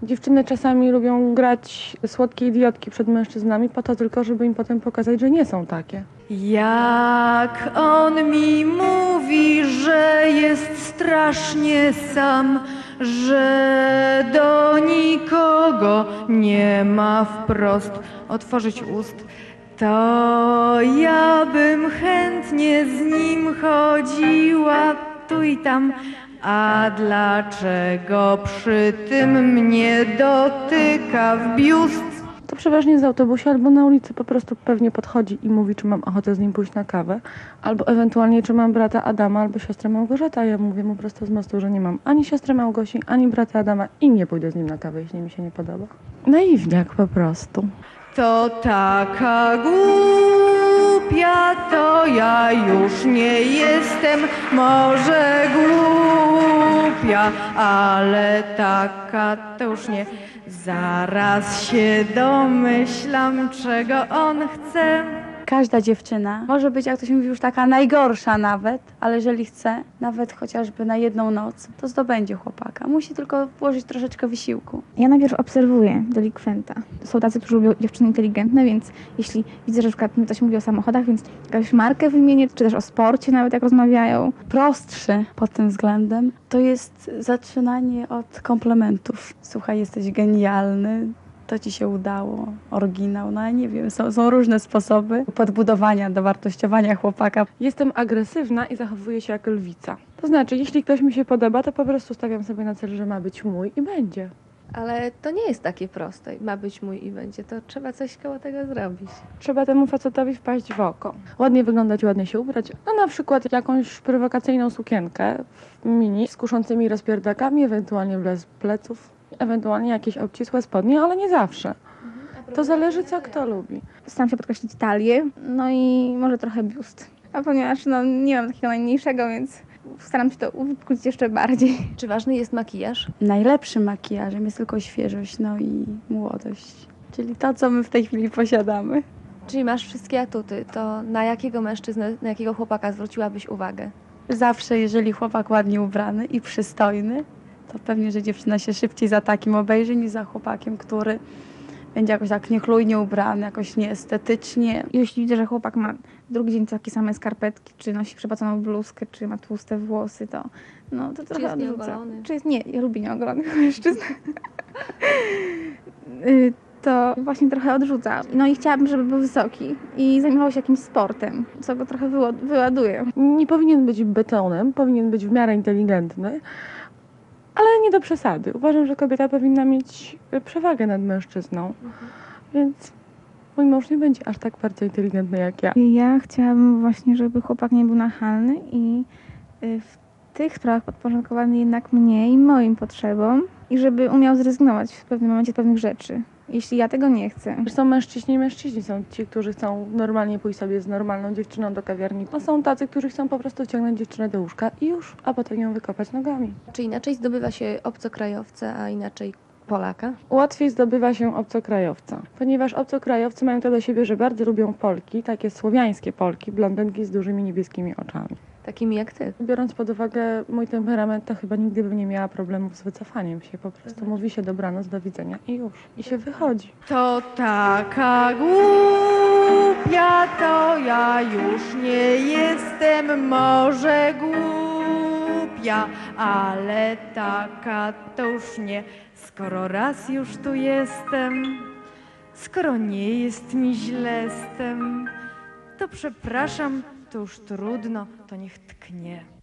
Dziewczyny czasami lubią grać słodkie idiotki przed mężczyznami po to tylko, żeby im potem pokazać, że nie są takie. Jak on mi mówi, że jest strasznie sam, że do nikogo nie ma wprost otworzyć ust, to ja bym chętnie z nim chodziła tu i tam. A dlaczego przy tym mnie dotyka w biust? To przeważnie z autobusie albo na ulicy po prostu pewnie podchodzi i mówi, czy mam ochotę z nim pójść na kawę, albo ewentualnie, czy mam brata Adama albo siostrę Małgorzatę. Ja mówię mu prosto z mostu, że nie mam ani siostry Małgosi, ani brata Adama i nie pójdę z nim na kawę, jeśli mi się nie podoba. Naiwniak po prostu. To taka głupia, to ja już nie jestem, może głupia, ale taka to już nie. Zaraz się domyślam, czego on chce. Każda dziewczyna może być, jak to się mówi, już taka najgorsza nawet, ale jeżeli chce, nawet chociażby na jedną noc, to zdobędzie chłopaka. Musi tylko włożyć troszeczkę wysiłku. Ja najpierw obserwuję delikwenta. To są tacy, którzy lubią dziewczyny inteligentne, więc jeśli widzę, że na przykład ktoś mówi o samochodach, więc jakąś markę wymienię, czy też o sporcie nawet jak rozmawiają. Prostszy pod tym względem to jest zaczynanie od komplementów. Słuchaj, jesteś genialny, to ci się udało, oryginał, no ja nie wiem, są różne sposoby podbudowania, dowartościowania chłopaka. Jestem agresywna i zachowuję się jak lwica. To znaczy, jeśli ktoś mi się podoba, to po prostu stawiam sobie na cel, że ma być mój i będzie. Ale to nie jest takie proste. Ma być mój i będzie. To trzeba coś koło tego zrobić. Trzeba temu facetowi wpaść w oko. Ładnie wyglądać, ładnie się ubrać, a na przykład jakąś prowokacyjną sukienkę w mini z kuszącymi rozpierdakami, ewentualnie bez pleców, ewentualnie jakieś obcisłe spodnie, ale nie zawsze. To zależy, co kto lubi. Staram się podkreślić talię, no i może trochę biust. A ponieważ nie mam takiego najmniejszego, więc staram się to uwypuklić jeszcze bardziej. Czy ważny jest makijaż? Najlepszym makijażem jest tylko świeżość, no i młodość, czyli to, co my w tej chwili posiadamy. Czyli masz wszystkie atuty. To na jakiego mężczyznę, na jakiego chłopaka zwróciłabyś uwagę? Zawsze, jeżeli chłopak ładnie ubrany i przystojny, to pewnie, że dziewczyna się szybciej za takim obejrzy niż za chłopakiem, który będzie jakoś tak niechlujnie ubrany, jakoś nieestetycznie. Jeśli widzę, że chłopak ma drugi dzień takie same skarpetki, czy nosi przepaconą bluzkę, czy ma tłuste włosy, to to trochę jest odrzucam. nieogolony? Nie, ja lubię nieogolonych mężczyzn. To właśnie trochę odrzuca. No i chciałabym, żeby był wysoki i zajmował się jakimś sportem, co go trochę wyładuje. Nie powinien być betonem, powinien być w miarę inteligentny, ale nie do przesady. Uważam, że kobieta powinna mieć przewagę nad mężczyzną, więc mój mąż nie będzie aż tak bardzo inteligentny jak ja. Ja chciałabym właśnie, żeby chłopak nie był nachalny i w tych sprawach podporządkowany jednak mnie i moim potrzebom i żeby umiał zrezygnować w pewnym momencie z pewnych rzeczy, jeśli ja tego nie chcę. Są mężczyźni i mężczyźni. Są ci, którzy chcą normalnie pójść sobie z normalną dziewczyną do kawiarni, a są tacy, którzy chcą po prostu wciągnąć dziewczynę do łóżka i już, a potem ją wykopać nogami. Czy inaczej zdobywa się obcokrajowca, a inaczej Polaka? Łatwiej zdobywa się obcokrajowca, ponieważ obcokrajowcy mają to do siebie, że bardzo lubią Polki, takie słowiańskie Polki, blondynki z dużymi niebieskimi oczami. Takimi jak ty. Biorąc pod uwagę mój temperament, to chyba nigdy bym nie miała problemów z wycofaniem się. Po prostu mówi się dobranoc, do widzenia i już. I się wychodzi. To taka głupia, to ja już nie jestem, może głupia, ale taka to już nie. Skoro raz już tu jestem, skoro nie jest mi źle z tym, to przepraszam, to już trudno, to niech tknie.